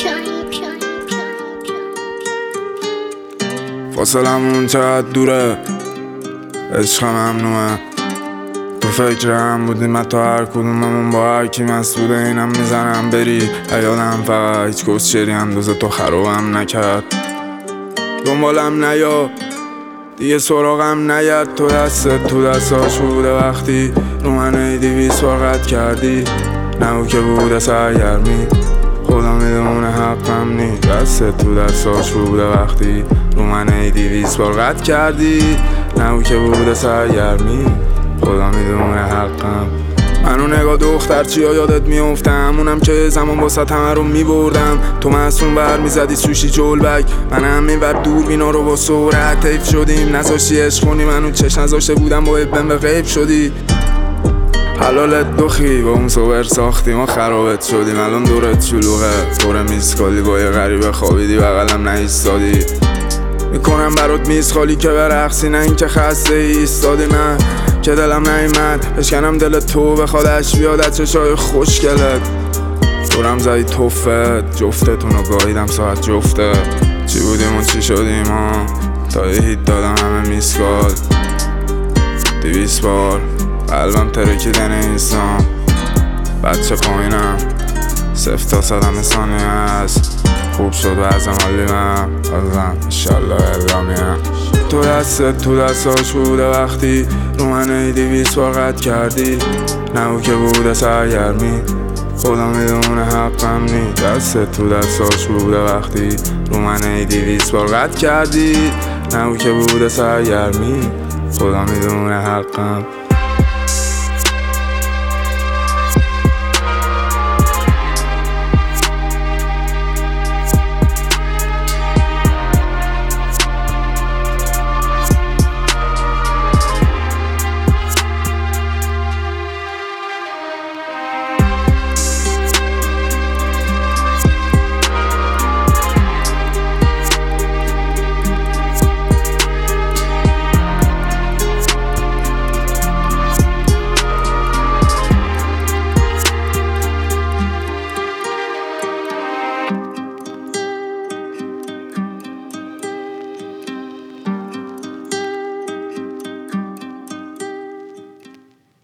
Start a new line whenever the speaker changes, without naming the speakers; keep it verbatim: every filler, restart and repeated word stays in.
فاصلمون چقدر دوره، عشق ممنوعه. تو فکرم بودیم حتی هر کدوممون با هر کی مسئوله. اینم میزنم بری حیالم فقط هیچ کسچری اندازه تو خرابم نکرد. دنبالم نیا دیگه سراغم نیاد. تو دستت تو دستاش بوده وقتی رو من ای دیویس بار قد کردی. نه او که بوده سرگرمی خدا میدونه حقم نی. دستت تو دستاش بوده وقتی رو من ای دیویس بار قد کردی. نه او که بوده سرگرمی خدا میدونه حقم. منو نگاه دختر چیا یادت میفته، همونم که زمان واسط همه رو میبردم. تو معصوم بر میزدی سوشی جلبک، من هم میبر دور بینا رو با سرعت حیف شدیم. نذاشتی عشق کنی منو چش نذاشته بودم با ابن به غیب شدی. حلالت دخی با اون صور ساختی ما خرابت شدیم. الان دورت شلوغه پر میسکالی با یه غریبه خوابیدی بغلم نایستادی. میکنم برات میز خالی که برقصی، نه این که خسته ایستادی. من که دلم نیمد بشکنم دل تو بخوادش بیاد از چشای خوشگلت. دورم زدی توفت جفتتونو گاهیدم ساعت جفته. چی بودیم و چی شدیم ها، تا یه هیت دادم همه میسکال. دیویس بار قلبم ترکیده نیستم، بچه پایینم صفر تا صد همه ثانیه هست. خوب شد و از عمالیم بازم انشالله اعلامیم. تو دستت تو دستاش بوده وقتی رو من ای دیویس بار قد کردی. نه او که بوده سرگرمی خدا میدونه حقم نی. دستت تو دستاش بوده وقتی رو من ای دیویس بار قد کردی. نه او که بوده سرگرمی خدا میدونه حقم.